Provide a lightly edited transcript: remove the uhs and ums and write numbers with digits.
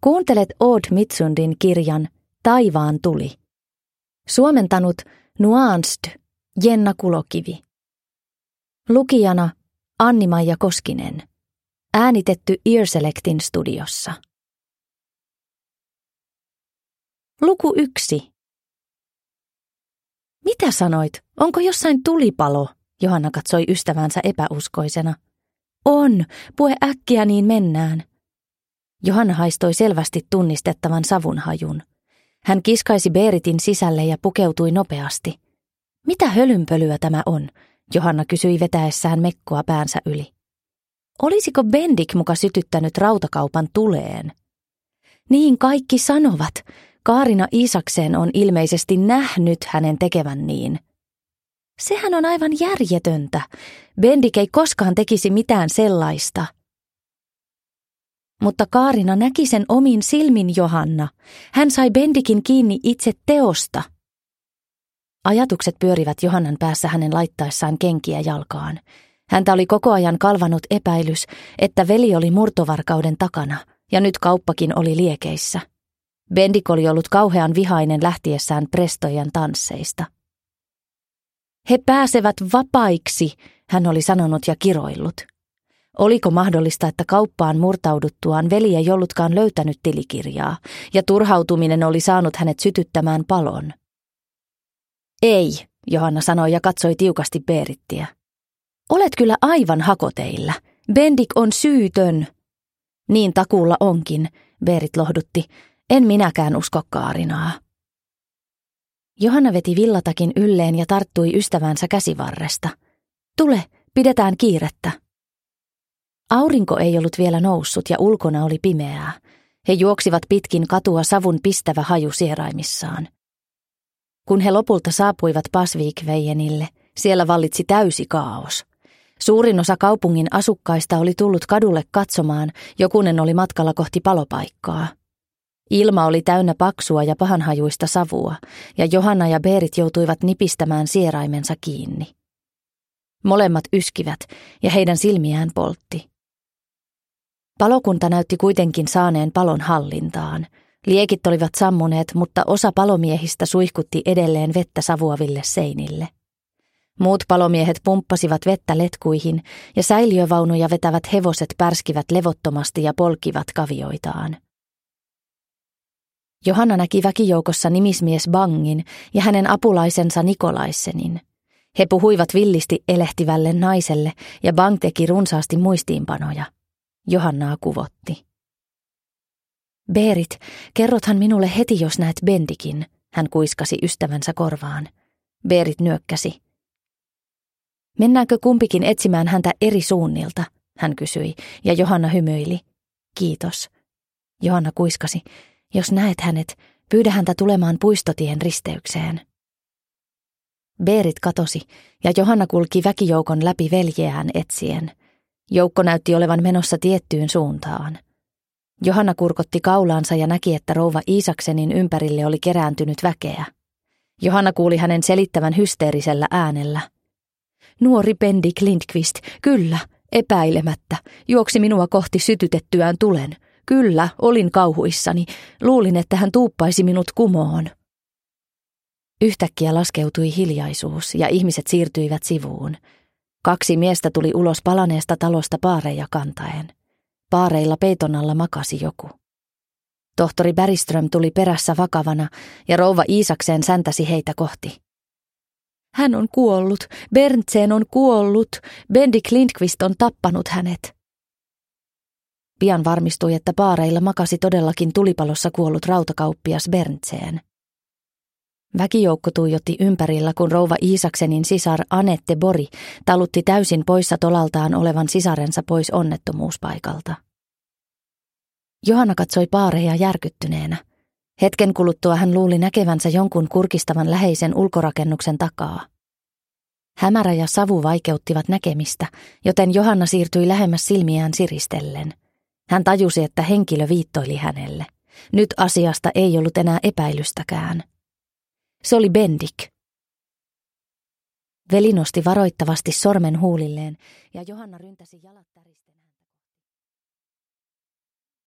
Kuuntelet Odd Mitsundin kirjan Taivaan tuli. Suomentanut Nuanced Jenna Kulokivi. Lukijana Anni-Maija Koskinen. Äänitetty Earselectin studiossa. Luku 1. Mitä sanoit? Onko jossain tulipalo? Johanna katsoi ystävänsä epäuskoisena. On, pue äkkiä niin mennään. Johanna haistoi selvästi tunnistettavan savunhajun. Hän kiskaisi Beeritin sisälle ja pukeutui nopeasti. Mitä hölynpölyä tämä on? Johanna kysyi vetäessään mekkoa päänsä yli. Olisiko Bendik muka sytyttänyt rautakaupan tuleen? Niin kaikki sanovat. Kaarina Isaksen on ilmeisesti nähnyt hänen tekevän niin. Sehän on aivan järjetöntä. Bendik ei koskaan tekisi mitään sellaista. Mutta Kaarina näki sen omin silmin, Johanna. Hän sai Bendikin kiinni itse teosta. Ajatukset pyörivät Johannan päässä hänen laittaessaan kenkiä jalkaan. Häntä oli koko ajan kalvanut epäilys, että veli oli murtovarkauden takana, ja nyt kauppakin oli liekeissä. Bendik oli ollut kauhean vihainen lähtiessään Prestojen tansseista. He pääsevät vapaiksi, hän oli sanonut ja kiroillut. Oliko mahdollista, että kauppaan murtauduttuaan veli ei ollutkaan löytänyt tilikirjaa, ja turhautuminen oli saanut hänet sytyttämään palon? Ei, Johanna sanoi ja katsoi tiukasti Beerittiä. Olet kyllä aivan hakoteillä. Bendik on syytön. Niin takuulla onkin, Beerit lohdutti. En minäkään usko Kaarinaa. Johanna veti villatakin ylleen ja tarttui ystävänsä käsivarresta. Tule, pidetään kiirettä. Aurinko ei ollut vielä noussut ja ulkona oli pimeää. He juoksivat pitkin katua savun pistävä haju sieraimissaan. Kun he lopulta saapuivat Pasvikveijenille, siellä vallitsi täysi kaos. Suurin osa kaupungin asukkaista oli tullut kadulle katsomaan, jokunen oli matkalla kohti palopaikkaa. Ilma oli täynnä paksua ja pahanhajuista savua, ja Johanna ja Beerit joutuivat nipistämään sieraimensa kiinni. Molemmat yskivät, ja heidän silmiään poltti. Palokunta näytti kuitenkin saaneen palon hallintaan. Liekit olivat sammuneet, mutta osa palomiehistä suihkutti edelleen vettä savuaville seinille. Muut palomiehet pumppasivat vettä letkuihin, ja säiliövaunuja vetävät hevoset pärskivät levottomasti ja polkivat kavioitaan. Johanna näki väkijoukossa nimismies Bangin ja hänen apulaisensa Nikolaisenin. He puhuivat villisti elehtivälle naiselle, ja Bang teki runsaasti muistiinpanoja. Johannaa kuvotti. Beerit, kerrothan minulle heti, jos näet Bendikin, hän kuiskasi ystävänsä korvaan. Beerit nyökkäsi. Mennäänkö kumpikin etsimään häntä eri suunnilta, hän kysyi, ja Johanna hymyili. Kiitos. Johanna kuiskasi. Jos näet hänet, pyydä häntä tulemaan puistotien risteykseen. Beerit katosi, ja Johanna kulki väkijoukon läpi veljeään etsien. Joukko näytti olevan menossa tiettyyn suuntaan. Johanna kurkotti kaulaansa ja näki, että rouva Isaksenin ympärille oli kerääntynyt väkeä. Johanna kuuli hänen selittävän hysteerisellä äänellä. Nuori Bendik Lindqvist, kyllä, epäilemättä, juoksi minua kohti sytytettyään tulen. Kyllä, olin kauhuissani. Luulin, että hän tuuppaisi minut kumoon. Yhtäkkiä laskeutui hiljaisuus ja ihmiset siirtyivät sivuun. 2 miestä tuli ulos palaneesta talosta paareja kantaen. Paareilla peiton alla makasi joku. Tohtori Bergström tuli perässä vakavana ja rouva Isaksen säntäsi heitä kohti. Hän on kuollut, Berntsen on kuollut, Bendik Lindqvist on tappanut hänet. Pian varmistui, että paareilla makasi todellakin tulipalossa kuollut rautakauppias Berntsen. Väkijoukko tuijotti ympärillä, kun rouva Isaksenin sisar Anette Bori talutti täysin poissa tolaltaan olevan sisarensa pois onnettomuuspaikalta. Johanna katsoi paareja järkyttyneenä. Hetken kuluttua hän luuli näkevänsä jonkun kurkistavan läheisen ulkorakennuksen takaa. Hämärä ja savu vaikeuttivat näkemistä, joten Johanna siirtyi lähemmäs silmiään siristellen. Hän tajusi, että henkilö viittoili hänelle. Nyt asiasta ei ollut enää epäilystäkään. Se oli Bendik. Veli nosti varoittavasti sormen huulilleen, ja Johanna ryntäsi jalat täristen.